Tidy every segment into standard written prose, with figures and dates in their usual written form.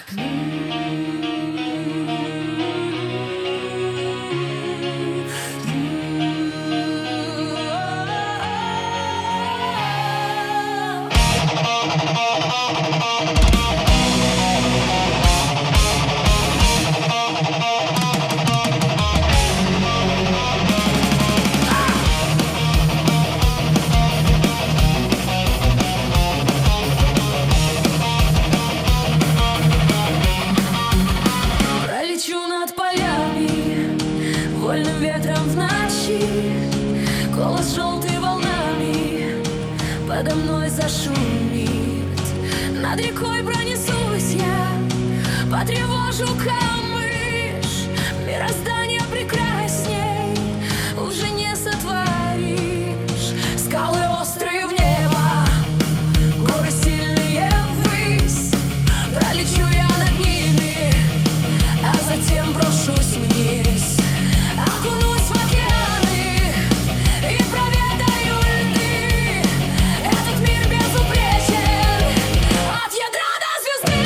Пролечу над полями, вольным ветром в ночи. Голос желтой волнами подо мной зашумит. Над рекой пронесусь я, потревожу камыш. Мироздание прекрасней уже не сотворишь. Скалы острые в небо, горы сильные ввысь. Пролечу я над ними, а затем брошусь вниз. Окунусь в океаны и проведаю льды. Этот мир безупречен от ядра до звезды.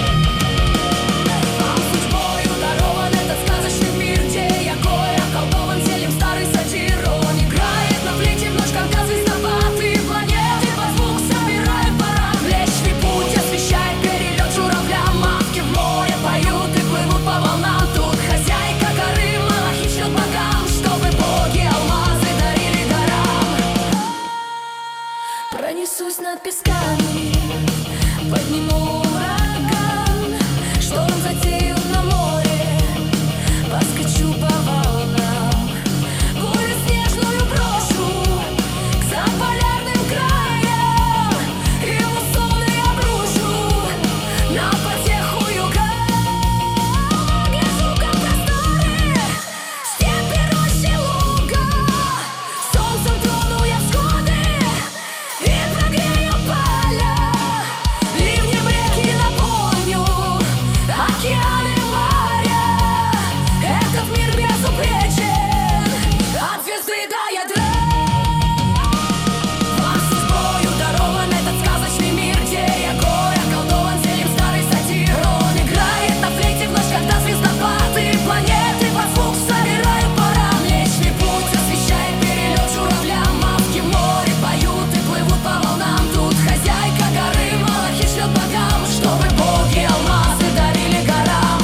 Вам судьбою дарован этот сказочный мир, где я гой, околдован зельем старый сатир. Он играет на флейте в ночь, когда звездопады планеты под звук собирают пора. Млечный путь освещает перелет журавлям. Мавки в море поют и плывут по волнам. Тут хозяйка горы малахи шлет богам, чтобы боги алмазы дарили горам. Пронесусь над песками, подниму ураган. Шторм затеял на море, поскочу по волнам. Бурю снежную брошу к заполярным краям, и муссоны обрушу на потеху юга. Гляжу, как просторы, степи, рощи, луга. Солнцем трону я всходы и прогрею поля. Ливнем реки наполню, океаны, моря. Этот мир безупречен от звезды до ядра. Вам судьбою дарован этот сказочный мир, где я гой, околдован зельем старый сатир. Он играет на флейте в ночь, когда звездопады планеты под звук собирают пора. Млечный путь освещает перелет журавлям. Мавки в море поют и плывут по волнам. Тут хозяйка горы малахи шлет богам, чтобы боги алмазы дарили горам.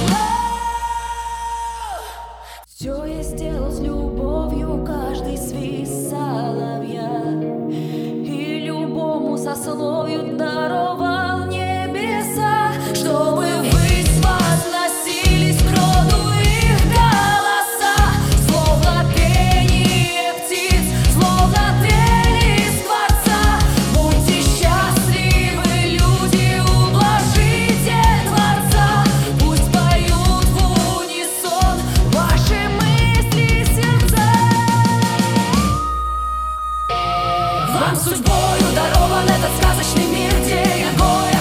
Все я сделал с любовью, каждый свист соловья, и любому сословию даровал небеса, чтобы ввысь возносились к роду их голоса. Словно пение птиц, словно трели скворца. Будьте счастливы, люди, ублажите Творца. Пусть поют в унисон ваши мысли и сердца. Вам судьбою дарован этот сказочный мир, где я гой,